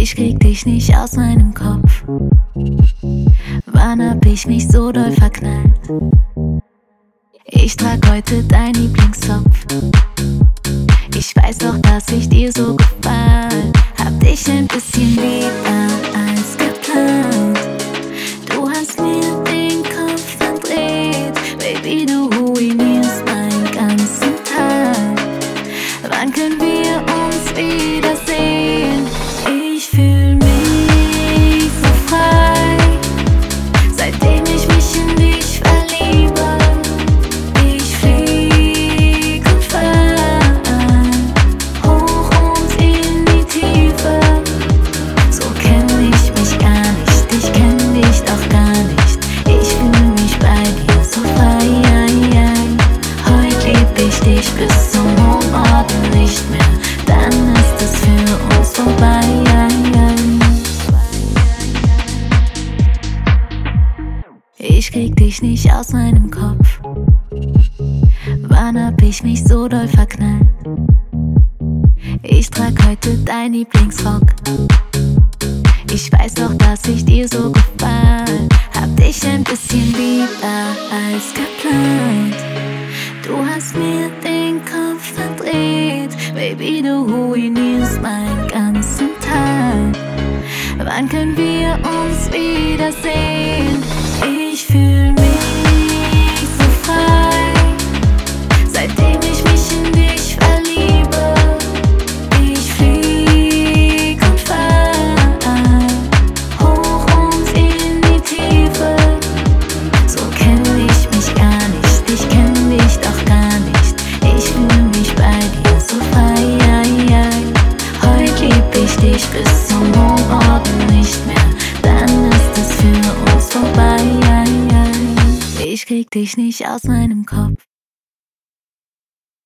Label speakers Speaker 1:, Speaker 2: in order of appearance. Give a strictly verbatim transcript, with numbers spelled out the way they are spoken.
Speaker 1: Ich krieg dich nicht aus meinem Kopf. Wann hab ich mich so doll verknallt? Ich trag heute dein Lieblingszopf. Ich weiß doch, dass ich dir so gefall. Hab dich ein bisschen lieber als geplant. Du hast mir den Kopf verdreht. Baby, du ruinierst meinen ganzen Tag. Wann können wir uns wiedersehen? Ich fühl mich so frei, seitdem ich mich in dich verliebe. Ich flieg und fall hoch und in die Tiefe. So kenn ich mich gar nicht, ich kenn dich doch gar nicht. Ich fühl mich bei dir so frei. Heut lieb ich dich bis zum Morgen nicht mehr, dann ist es für uns vorbei. Ich krieg dich nicht aus meinem Kopf. Wann hab ich mich so doll verknallt? Ich trag heute dein Lieblingsrock. Ich weiß doch, dass ich dir so gefall. Hab dich ein bisschen lieber als geplant. Du hast mir den Kopf verdreht. Baby, du ruinierst meinen ganzen Tag. Wann können wir uns wiedersehen? Ich fühl mich so frei, seitdem ich mich in dich verliebe. Ich flieg und fall hoch und in die Tiefe. So kenn ich mich gar nicht, ich kenn dich doch gar nicht. Ich fühl mich bei dir so frei. Heut lieb ich dich bis zum Morgen nicht mehr, dann ist es für uns vorbei. Ich krieg dich nicht aus meinem Kopf.